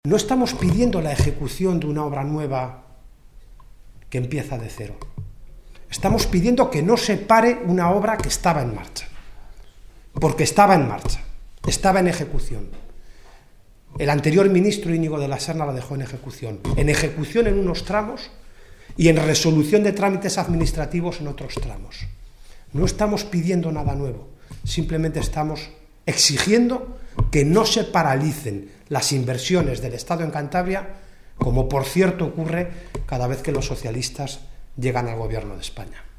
No estamos pidiendo la ejecución de una obra nueva que empieza de cero. Estamos pidiendo que no se pare una obra que estaba en marcha, porque estaba en marcha, estaba en ejecución. El anterior ministro Íñigo de la Serna la dejó en ejecución en unos tramos y en resolución de trámites administrativos en otros tramos. No estamos pidiendo nada nuevo, simplemente estamos exigiendo que no se paralicen las inversiones del Estado en Cantabria, como por cierto ocurre cada vez que los socialistas llegan al gobierno de España.